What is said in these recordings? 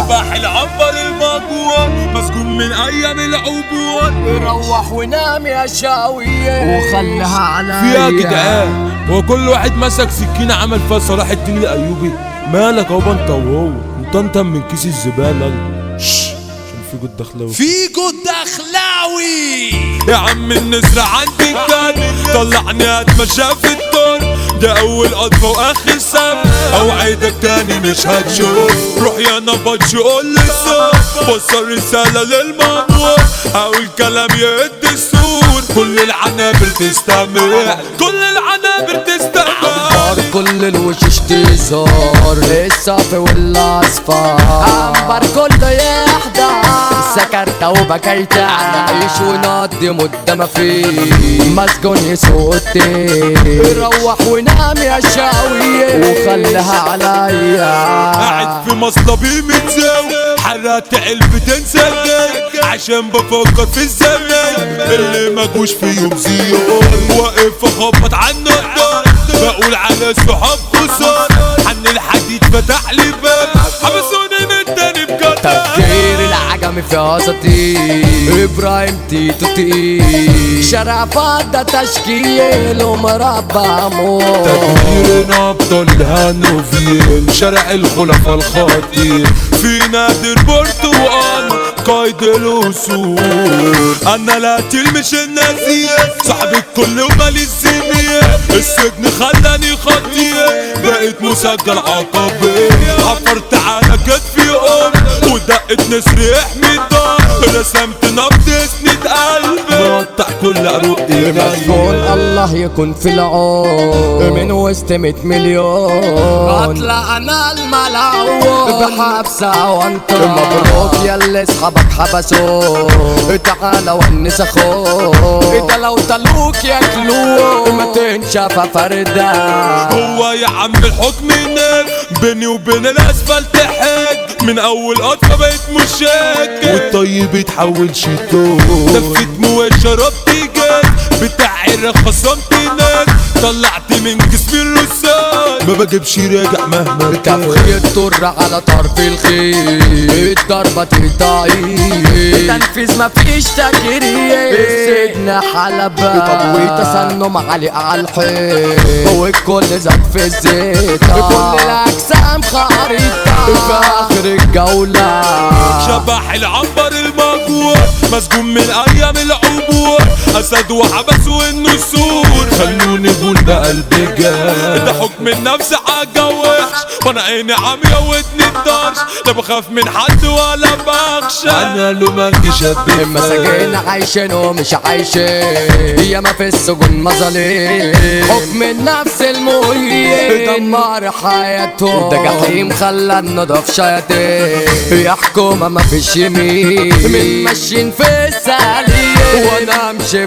شبح العنبر المجوع مسجون من ايام العبور. روح ونام يا شاوية وخليها عليا. فيها جدعان هو كل واحد مسك سكينة عمل فيها صلاح الدين الايوبي. مالك يابا انت وهو انت من كيس الزبالة. عشان في جود دخلاوي يا عم النسر عندي كان طلعني اتمشى في الدور. ده اول قطفة واخر سم اوعدك تاني مش هتشوف. روح يا نبطش قول لي الصوت وصل رسالة للمأمور او الكلام يهد السور. كل العنابر تستمر كل العنابر تستمر. كل الوشوش تزور الصافي والاصفار. عنبر كله يحضر سكرت وبكيت نعيش ونقضي مدة ما فيه مسجون يسوق التين. روح ونام يا شاوية وخليها عليا. قاعد في مصلبي متزاوي حرقت علبة سجاير عشان بفكر في الزمان اللي ما جوش في يوم زيار. واقف اخبط على النقطة بقول على الصحاب خسارة. حن الحديد فتح لي باب حبسوني من تاني بجد. تفكير العجمي في اساطير ابراهيم تيتو تقيل. شارع فضة تشكيل ومربع موت. تدميرنا ابطال الهانوفيل شارع الخلفاء الخطير. في نادر برتقال قايد الأسود. انا لا تلمش النازية صاحب الكل ومالي الزمية. السجن خلاني خطير بقيت مسجل عقبي. حفرت على كتفي ودقت نسر يحمي الدار. رسمت نبض اسند قلبي مقطع كل عروقي. مسجون الله يكون في العون من وسط 100 مليون. اطلع انا الملعون بحبسة وانت مبروك ياللي اصحابك حبسوه. تعالى ونس اخوك ده لو طلوك ياكلوه ما تنشف فردة. هو يا عم الحكم نار بيني وبين الاسفلت حاج. من اول قطفة بقيت مشاك والطيب يتحول شيطان. دفت مواد شربت جاز بتاعي خصمت ناس. طلعت من جسمي الرصاص ما بجيبش راجع مهما كان. تفخي الطر على طرف الخيل الضربة تقطعي. تنفيذ مفيش تجرية السجن حلبة. طب وتسنم علي على الحيط والكل زاد في الزيت. كل الاجسام خريطة في اخر الجولة. شبح العنبر المجوع مسجون من ايام العبور. اسد وحبس والنسور خلوني اقول بقلبي جاي. ده حكم النفس عالجوحش وانا عيني عميا ودني الطرش. لا بخاف من حد ولا بخشى انا لو منجي شبه. المساجين عايشين ومش عايشين ياما في السجون مظالم. حكم النفس المهين دمر حياتهم. ده جحيم خلى النضف شياطين. يا حكومة مفيش يمين من ماشيين في السليم وانا امشي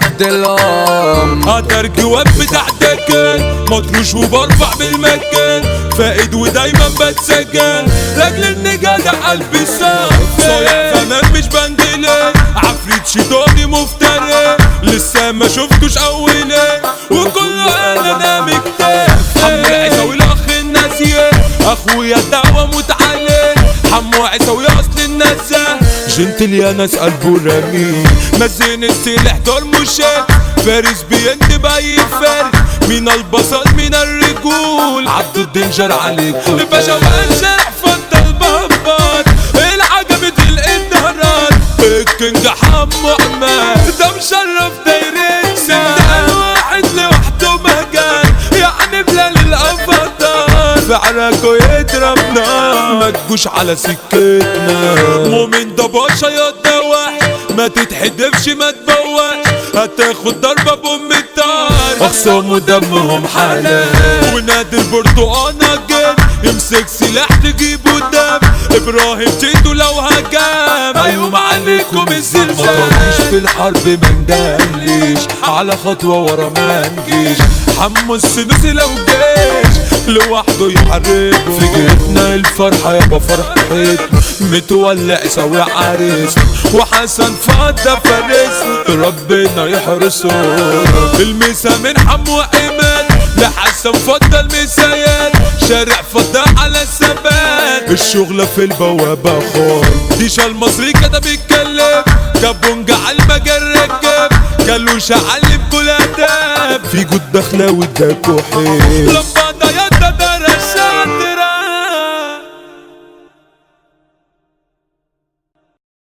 بدلهم. قدر جواب بتاعتك مطروش وبرفع بالمكان. فائد ودايما بتسجل لاجل النجاة قلبي صايع فنان مش بندلة. عفريت شيطاني مفتري لسه ما شفتوش اولي وكله انا مكتاف. حمو عيساوي الاخ الناسية اخويا الدعوة متعلم. حمو عيساوي اصل الناسة جنتل يا ناس قلبه رميل. مزين السلاح دول مشاك فارس بينتب اي فرق. من البصل من الرجول عبد الدنجر عليكم الباشا وانشرح فضل البابات. العجبة الانهارات الكنج حمو عماد ده مشرف دايرتنا. ده واحد لوحده مجال يعني بلال الافاتار. فعركوا يضرب نار ما تجوش على سكتنا. مؤمن ده باشا يا ده واحد ما تتحدفش ما تبوقش. هتاخد ضربة بأم الدار اخصام ودمهم حلال. ونادر برتقانة جن يمسك سلاح تجيبه دم. ابراهيم تيتو لو هجام ايوم عليكم الزلزال. مطرنيش في الحرب مندليش على خطوة ورا منجيش. حمو السنوسي لو جيش لوحده يحاربه. في جيتنا الفرحة يابا فرحتنا متولع عيساوي عريس وحسن فضة فارس ربنا يحرسه. المسا من حمو عماد لحسن فضل مسير شارع فضل على الثبات الشغلة في البوابة خور ديشا المصري كده بيتكلم كابونجا على المجال ركب كلوش علم كل اداب في جود داخله واداك وحيد